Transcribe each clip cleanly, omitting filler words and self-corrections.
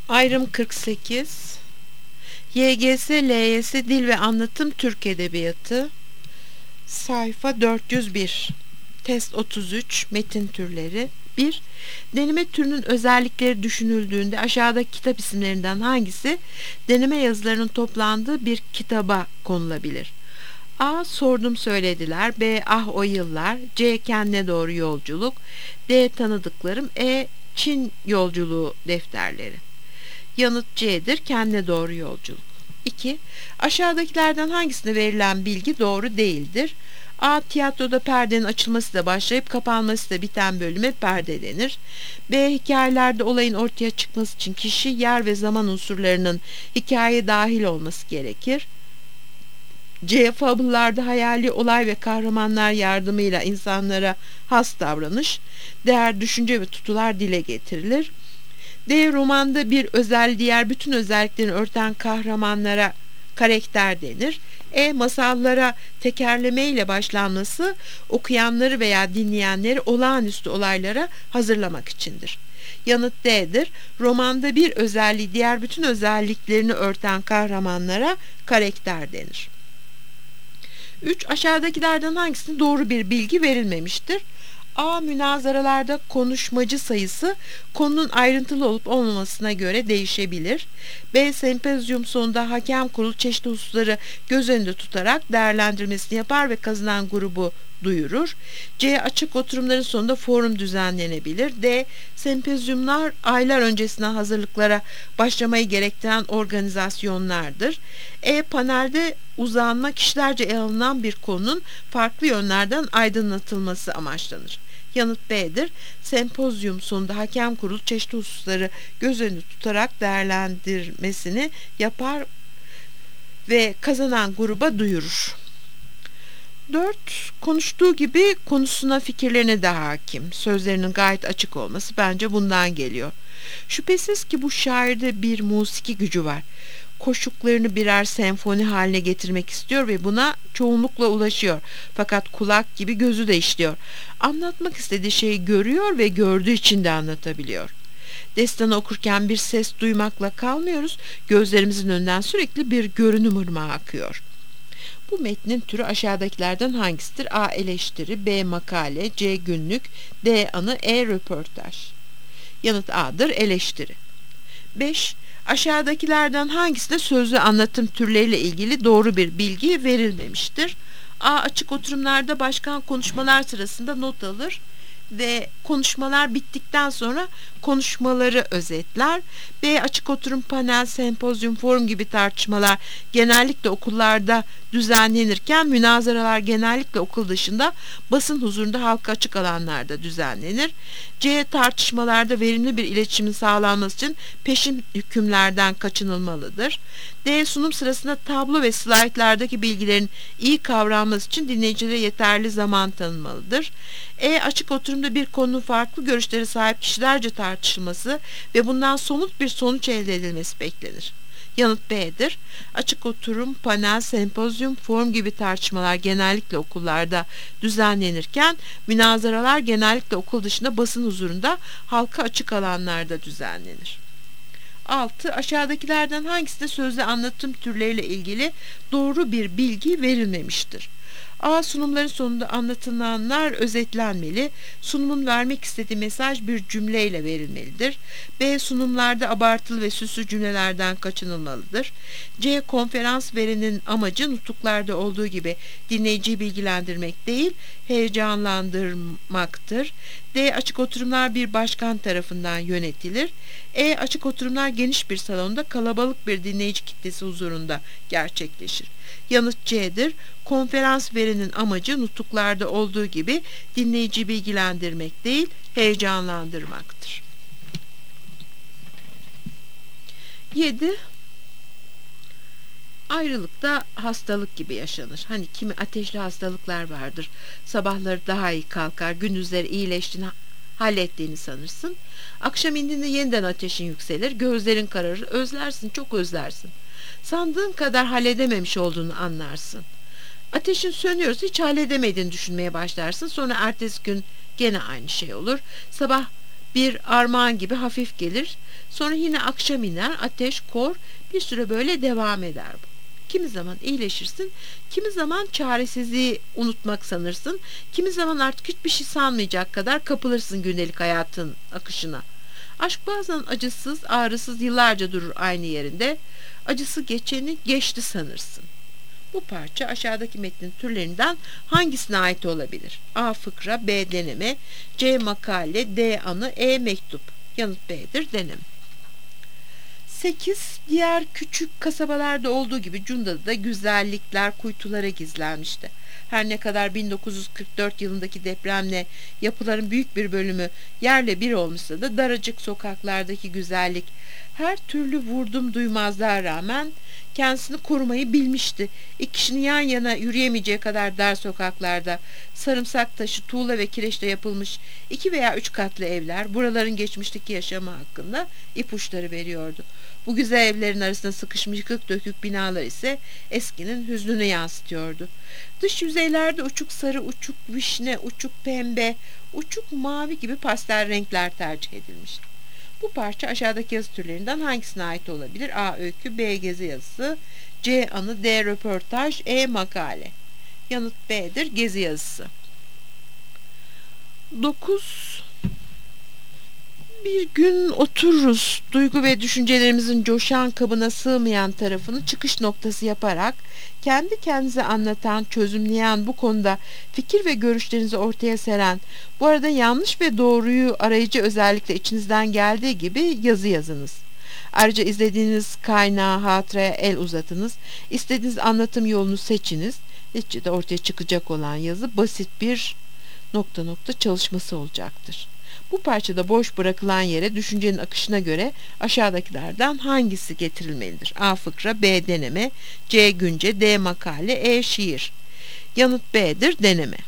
Ayrım 48. YGS, LYS Dil ve Anlatım Türk Edebiyatı. Sayfa 401. Test 33. Metin türleri. 1. Deneme türünün özellikleri düşünüldüğünde aşağıdaki kitap isimlerinden hangisi deneme yazılarının toplandığı bir kitaba konulabilir? A. Sordum söylediler. B. Ah o yıllar. C. Kendine doğru yolculuk. D. Tanıdıklarım. E. Çin yolculuğu defterleri. Yanıt C'dir. Kendine doğru yolculuk. 2. Aşağıdakilerden hangisine verilen bilgi doğru değildir? A. Tiyatroda perdenin açılmasıyla başlayıp kapanmasıyla biten bölüme perde denir. B. Hikayelerde olayın ortaya çıkması için kişi, yer ve zaman unsurlarının hikayeye dahil olması gerekir. C. Fabıllarda hayali olay ve kahramanlar yardımıyla insanlara has davranış, değer, düşünce ve tutular dile getirilir. D. Romanda bir özel diğer bütün özelliklerini örten kahramanlara karakter denir. E. Masallara tekerleme ile başlanması okuyanları veya dinleyenleri olağanüstü olaylara hazırlamak içindir. Yanıt D'dir. Romanda bir özelliği diğer bütün özelliklerini örten kahramanlara karakter denir. 3. Aşağıdakilerden hangisine doğru bir bilgi verilmemiştir? A. Münazaralarda konuşmacı sayısı konunun ayrıntılı olup olmamasına göre değişebilir. B. Sempozyum sonunda hakem kurulu çeşitli hususları göz önünde tutarak değerlendirmesini yapar ve kazanan grubu duyurur. C. Açık oturumların sonunda forum düzenlenebilir. D. Sempozyumlar aylar öncesinden hazırlıklara başlamayı gerektiren organizasyonlardır. E. Panelde uzanma kişilerce ele alınan bir konunun farklı yönlerden aydınlatılması amaçlanır. Yanıt B'dir. Sempozyum sonunda hakem kurulu çeşitli hususları göz önünde tutarak değerlendirmesini yapar ve kazanan gruba duyurur. 4. Konuştuğu gibi konusuna, fikirlerine de hakim. Sözlerinin gayet açık olması bence bundan geliyor. Şüphesiz ki bu şairde bir musiki gücü var. Koşuklarını birer senfoni haline getirmek istiyor ve buna çoğunlukla ulaşıyor. Fakat kulak gibi gözü de işliyor. Anlatmak istediği şeyi görüyor ve gördüğü için de anlatabiliyor. Destanı okurken bir ses duymakla kalmıyoruz. Gözlerimizin önünden sürekli bir görünüm ırmağı akıyor. Bu metnin türü aşağıdakilerden hangisidir? A. Eleştiri. B. Makale. C. Günlük. D. Anı. E. Röportaj. Yanıt A'dır. Eleştiri. 5. Aşağıdakilerden hangisinde sözlü anlatım türleriyle ilgili doğru bir bilgi verilmemiştir? A. Açık oturumlarda başkan konuşmalar sırasında not alır ve konuşmalar bittikten sonra konuşmaları özetler. B. Açık oturum, panel, sempozyum, forum gibi tartışmalar genellikle okullarda düzenlenirken münazaralar genellikle okul dışında basın huzurunda halka açık alanlarda düzenlenir. C. Tartışmalarda verimli bir iletişimin sağlanması için peşin hükümlerden kaçınılmalıdır. D. Sunum sırasında tablo ve slaytlardaki bilgilerin iyi kavranması için dinleyicilere yeterli zaman tanınmalıdır. E. Açık oturumda bir konunun farklı görüşlere sahip kişilerce tartışılması ve bundan somut bir sonuç elde edilmesi beklenir. Yanıt B'dir. Açık oturum, panel, sempozyum, forum gibi tartışmalar genellikle okullarda düzenlenirken münazaralar genellikle okul dışında basın huzurunda halka açık alanlarda düzenlenir. 6. Aşağıdakilerden hangisinde sözlü anlatım türleriyle ilgili doğru bir bilgi verilmemiştir? A. Sunumların sonunda anlatılanlar özetlenmeli. Sunumun vermek istediği mesaj bir cümleyle verilmelidir. B. Sunumlarda abartılı ve süslü cümlelerden kaçınılmalıdır. C. Konferans verenin amacı nutuklarda olduğu gibi dinleyiciyi bilgilendirmek değil, heyecanlandırmaktır. D. Açık oturumlar bir başkan tarafından yönetilir. E. Açık oturumlar geniş bir salonda kalabalık bir dinleyici kitlesi huzurunda gerçekleşir. Yanıt C'dir. Konferans verenin amacı nutuklarda olduğu gibi dinleyiciyi bilgilendirmek değil, heyecanlandırmaktır. 7. Ayrılıkta hastalık gibi yaşanır. Hani kimi ateşli hastalıklar vardır. Sabahları daha iyi kalkar, gündüzleri iyileştiğini, hallettiğini sanırsın. Akşam indiğinde yeniden ateşin yükselir, gözlerin kararır, özlersin, çok özlersin. Sandığın kadar halledememiş olduğunu anlarsın. Ateşin sönüyorsa hiç halledemediğini düşünmeye başlarsın. Sonra ertesi gün gene aynı şey olur. Sabah bir armağan gibi hafif gelir. Sonra yine akşam iner, ateş, kor, bir süre böyle devam eder bu. Kimi zaman iyileşirsin, kimi zaman çaresizliği unutmak sanırsın, kimi zaman artık hiçbir şey sanmayacak kadar kapılırsın gündelik hayatın akışına. Aşk bazen acısız, ağrısız yıllarca durur aynı yerinde. Acısı geçeni geçti sanırsın. Bu parça aşağıdaki metnin türlerinden hangisine ait olabilir? A. Fıkra, B. Deneme, C. Makale, D. Anı, E. Mektup. Yanıt B'dir, deneme. 8. Diğer küçük kasabalarda olduğu gibi Cunda'da da güzellikler kuytulara gizlenmişti. Her ne kadar 1944 yılındaki depremle yapıların büyük bir bölümü yerle bir olmuşsa da daracık sokaklardaki güzellik her türlü vurdum duymazlığa rağmen kendisini korumayı bilmişti. İki kişinin yan yana yürüyemeyeceği kadar dar sokaklarda sarımsak taşı, tuğla ve kireçle yapılmış 2 veya 3 katlı evler buraların geçmişteki yaşamı hakkında ipuçları veriyordu. Bu güzel evlerin arasında sıkışmış yıkık dökük binalar ise eskinin hüznünü yansıtıyordu. Dış yüzeylerde uçuk sarı, uçuk vişne, uçuk pembe, uçuk mavi gibi pastel renkler tercih edilmişti. Bu parça aşağıdaki yazı türlerinden hangisine ait olabilir? A. Öykü, B. Gezi yazısı, C. Anı, D. Röportaj, E. Makale. Yanıt B'dir, gezi yazısı. 9. Bir gün otururuz, duygu ve düşüncelerimizin coşan kabına sığmayan tarafını çıkış noktası yaparak kendi kendinize anlatan, çözümleyen, bu konuda fikir ve görüşlerinizi ortaya seren, bu arada yanlış ve doğruyu arayıcı özellikle içinizden geldiği gibi yazı yazınız. Ayrıca izlediğiniz kaynağı, hatıraya el uzatınız, istediğiniz anlatım yolunu seçiniz. Neticede ortaya çıkacak olan yazı basit bir çalışması olacaktır. Bu parçada boş bırakılan yere düşüncenin akışına göre aşağıdakilerden hangisi getirilmelidir? A. Fıkra, B. Deneme, C. Günce, D. Makale, E. Şiir. Yanıt B'dir, deneme.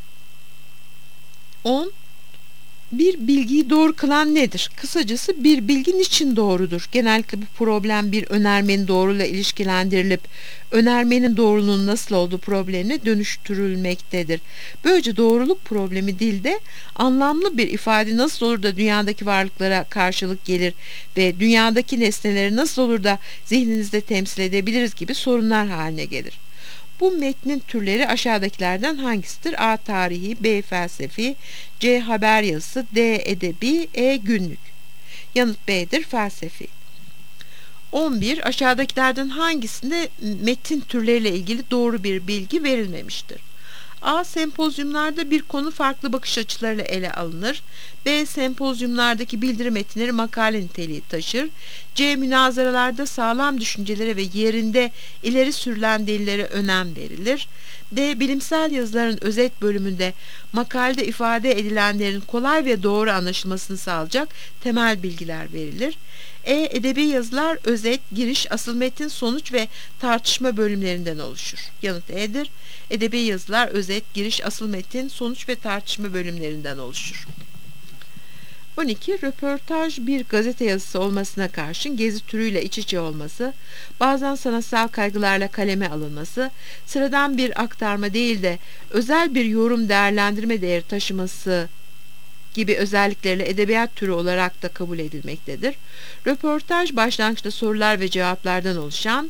10. Bir bilgiyi doğru kılan nedir? Kısacası bir bilgi niçin doğrudur? Genellikle bu problem bir önermenin doğruyla ilişkilendirilip önermenin doğruluğunun nasıl olduğu problemine dönüştürülmektedir. Böylece doğruluk problemi dilde anlamlı bir ifade nasıl olur da dünyadaki varlıklara karşılık gelir ve dünyadaki nesneleri nasıl olur da zihninizde temsil edebiliriz gibi sorunlar haline gelir. Bu metnin türleri aşağıdakilerden hangisidir? A. Tarihi, B. Felsefi, C. Haber yazısı, D. Edebi, E. Günlük. Yanıt B'dir, felsefi. 11. Aşağıdakilerden hangisinde metin türleriyle ilgili doğru bir bilgi verilmemiştir? A. Sempozyumlarda bir konu farklı bakış açılarıyla ele alınır. B. Sempozyumlardaki bildiri metinleri makale niteliği taşır. C. Münazaralarda sağlam düşüncelere ve yerinde ileri sürülen delillere önem verilir. D. Bilimsel yazıların özet bölümünde makalede ifade edilenlerin kolay ve doğru anlaşılmasını sağlayacak temel bilgiler verilir. E. Edebi yazılar özet, giriş, asıl metin, sonuç ve tartışma bölümlerinden oluşur. Yanıt E'dir. Edebi yazılar özet, giriş, asıl metin, sonuç ve tartışma bölümlerinden oluşur. 12. Röportaj bir gazete yazısı olmasına karşın gezi türüyle iç içe olması, bazen sanatsal kaygılarla kaleme alınması, sıradan bir aktarma değil de özel bir yorum değerlendirme değeri taşıması gibi özellikleriyle edebiyat türü olarak da kabul edilmektedir. Röportaj başlangıçta sorular ve cevaplardan oluşan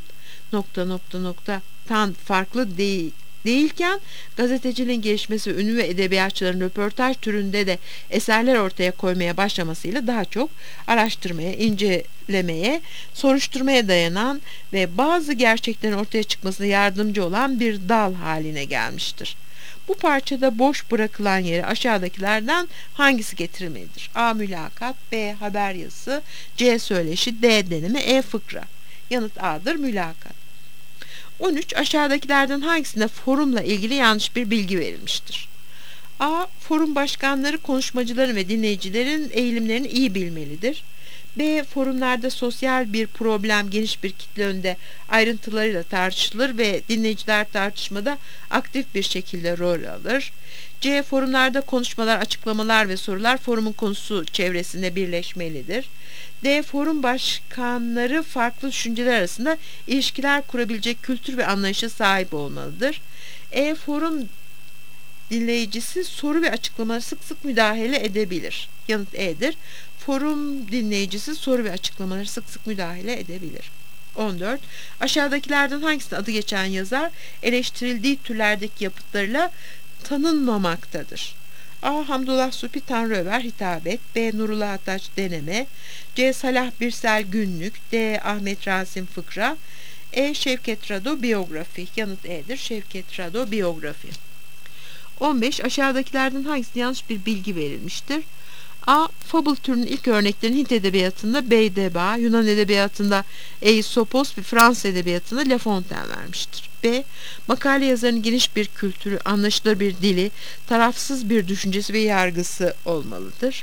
tan farklı değilken gazeteciliğin gelişmesi ve ünlü ve edebiyatçıların röportaj türünde de eserler ortaya koymaya başlamasıyla daha çok araştırmaya, incelemeye, soruşturmaya dayanan ve bazı gerçeklerin ortaya çıkmasına yardımcı olan bir dal haline gelmiştir. Bu parçada boş bırakılan yere aşağıdakilerden hangisi getirilmelidir? A. Mülakat, B. Haber yazısı, C. Söyleşi, D. Deneme, E. Fıkra. Yanıt A'dır, mülakat. 13. Aşağıdakilerden hangisinde forumla ilgili yanlış bir bilgi verilmiştir? A. Forum başkanları konuşmacıların ve dinleyicilerin eğilimlerini iyi bilmelidir. B. Forumlarda sosyal bir problem geniş bir kitle önünde ayrıntılarıyla tartışılır ve dinleyiciler tartışmada aktif bir şekilde rol alır. C. Forumlarda konuşmalar, açıklamalar ve sorular forumun konusu çevresinde birleşmelidir. D. Forum başkanları farklı düşünceler arasında ilişkiler kurabilecek kültür ve anlayışa sahip olmalıdır. E. Forum dinleyicisi soru ve açıklamalara sık sık müdahale edebilir. Yanıt E'dir. Forum dinleyicisi soru ve açıklamalara sık sık müdahale edebilir. 14. Aşağıdakilerden hangisinin adı geçen yazar eleştirildiği türlerdeki yapıtlarıyla tanınmamaktadır? A. Hamdullah Supi Tanrıöver Hitabet. B. Nurullah Ataç Deneme. C. Salah Birsel Günlük. D. Ahmet Rasim Fıkra. E. Şevket Rado Biyografi. Yanıt E'dir. Şevket Rado Biyografi. 15. Aşağıdakilerden hangisine yanlış bir bilgi verilmiştir? A. Fable türünün ilk örneklerini Hint edebiyatında Beydeba, Yunan edebiyatında Aesopos ve Fransız edebiyatında La Fontaine vermiştir. B. Makale yazarının geniş bir kültürü, anlaşılır bir dili, tarafsız bir düşüncesi ve yargısı olmalıdır.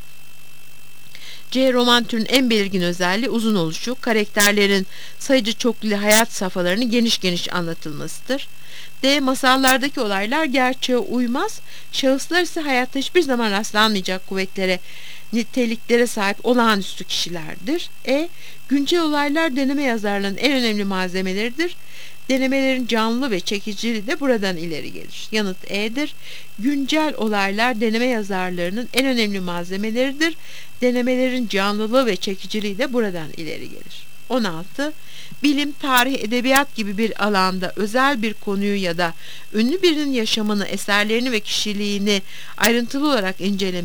C. Roman türünün en belirgin özelliği uzun oluşu, karakterlerin sayıcı çoklu hayat safhalarının geniş geniş anlatılmasıdır. D. Masallardaki olaylar gerçeğe uymaz, şahıslar ise hayatta hiçbir zaman rastlanmayacak kuvvetlere, niteliklere sahip olağanüstü kişilerdir. E. Güncel olaylar deneme yazarlarının en önemli malzemeleridir. Denemelerin canlı ve çekiciliği de buradan ileri gelir. Yanıt E'dir. Güncel olaylar deneme yazarlarının en önemli malzemeleridir. Denemelerin canlılığı ve çekiciliği de buradan ileri gelir. 16. Bilim, tarih, edebiyat gibi bir alanda özel bir konuyu ya da ünlü birinin yaşamını, eserlerini ve kişiliğini ayrıntılı olarak incelemeye ...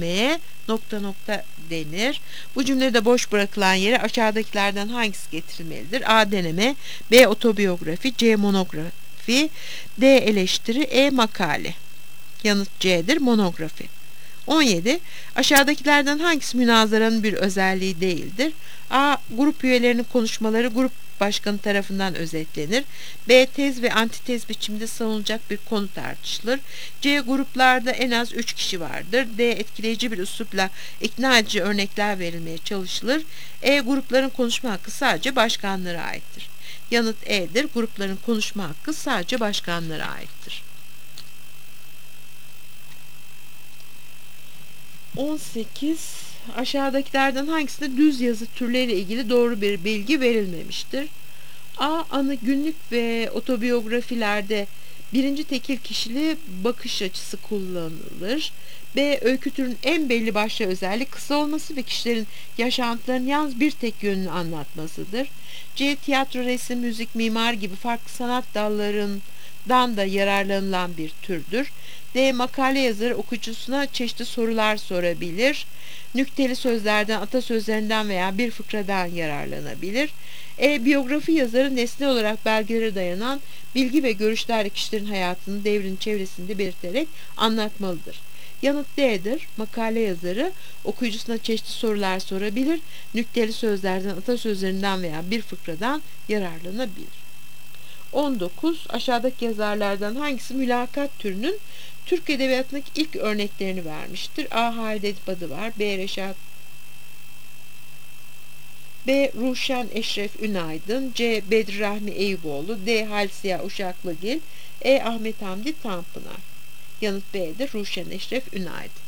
denir. Bu cümlede boş bırakılan yere aşağıdakilerden hangisi getirilmelidir? A. Deneme. B. Otobiyografi. C. Monografi. D. Eleştiri. E. Makale. Yanıt C'dir. Monografi. 17. Aşağıdakilerden hangisi münazaranın bir özelliği değildir? A. Grup üyelerinin konuşmaları grup başkanı tarafından özetlenir. B. Tez ve antitez biçimde savunulacak bir konu tartışılır. C. Gruplarda en az 3 kişi vardır. D. Etkileyici bir üslupla ikna edici örnekler verilmeye çalışılır. E. Grupların konuşma hakkı sadece başkanlara aittir. Yanıt E'dir. Grupların konuşma hakkı sadece başkanlara aittir. 18. Aşağıdakilerden hangisinde düz yazı türleriyle ilgili doğru bir bilgi verilmemiştir? A. Anı, günlük ve otobiyografilerde birinci tekil kişili bakış açısı kullanılır. B. Öykü türünün en belli başlı özelliği kısa olması ve kişilerin yaşantılarının yalnız bir tek yönünü anlatmasıdır. C. Tiyatro, resim, müzik, mimar gibi farklı sanat dallarından da yararlanılan bir türdür. D. Makale yazarı okuyucusuna çeşitli sorular sorabilir. Nükteli sözlerden, atasözlerinden veya bir fıkradan yararlanabilir. E. Biyografi yazarı nesne olarak belgelere dayanan bilgi ve görüşlerle kişilerin hayatını, devrini, çevresini belirterek anlatmalıdır. Yanıt D'dir. Makale yazarı okuyucusuna çeşitli sorular sorabilir. Nükteli sözlerden, atasözlerinden veya bir fıkradan yararlanabilir. 19. Aşağıdaki yazarlardan hangisi mülakat türünün Türk edebiyatındaki ilk örneklerini vermiştir? A. Halide Edip Adıvar. B. Ruşen Eşref Ünaydın. C. Bedri Rahmi Eyüboğlu. D. Halsiya Uşaklıgil. E. Ahmet Hamdi Tanpınar. Yanıt B'dir. Ruşen Eşref Ünaydın.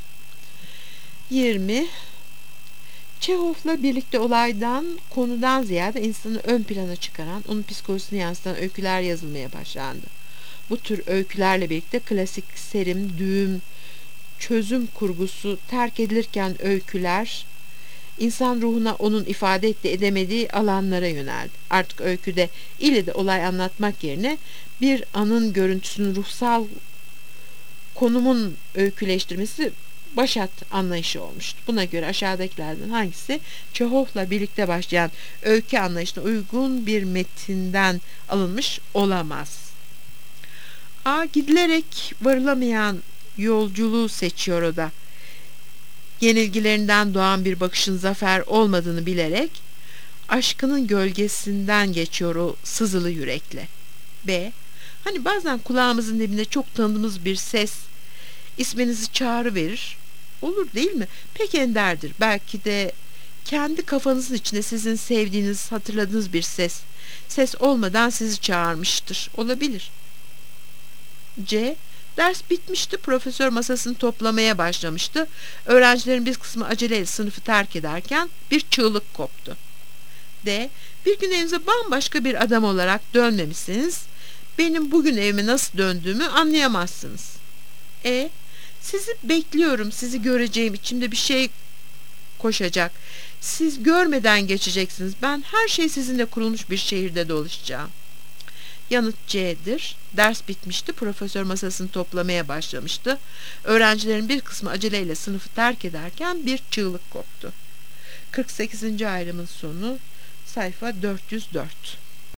20. Çehov'la birlikte konudan ziyade insanı ön plana çıkaran, onun psikolojisini yansıtan öyküler yazılmaya başlandı. Bu tür öykülerle birlikte klasik serim, düğüm, çözüm kurgusu terk edilirken öyküler, insan ruhuna onun ifade ettiği edemediği alanlara yöneldi. Artık öyküde ille de olay anlatmak yerine bir anın görüntüsünün ruhsal konumun öyküleştirmesi başat anlayışı olmuştu. Buna göre aşağıdakilerden hangisi Çehov'la birlikte başlayan öykü anlayışına uygun bir metinden alınmış olamaz? A. Gidilerek varılamayan yolculuğu seçiyor o da. Yenilgilerinden doğan bir bakışın zafer olmadığını bilerek aşkının gölgesinden geçiyor o sızılı yürekle. B. Hani bazen kulağımızın dibinde çok tanıdığımız bir ses isminizi çağrıverir. Olur değil mi? Pek enderdir. Belki de kendi kafanızın içinde sizin sevdiğiniz, hatırladığınız bir ses. Ses olmadan sizi çağırmıştır. Olabilir. C. Ders bitmişti. Profesör masasını toplamaya başlamıştı. Öğrencilerin bir kısmı aceleyle sınıfı terk ederken bir çığlık koptu. D. Bir gün evinize bambaşka bir adam olarak dönmemişsiniz. Benim bugün evime nasıl döndüğümü anlayamazsınız. E. Sizi bekliyorum, sizi göreceğim, içimde bir şey koşacak. Siz görmeden geçeceksiniz. Ben her şey sizinle kurulmuş bir şehirde dolaşacağım. Yanıt C'dir. Ders bitmişti. Profesör masasını toplamaya başlamıştı. Öğrencilerin bir kısmı aceleyle sınıfı terk ederken bir çığlık koptu. 48. ayrımın sonu, sayfa 404.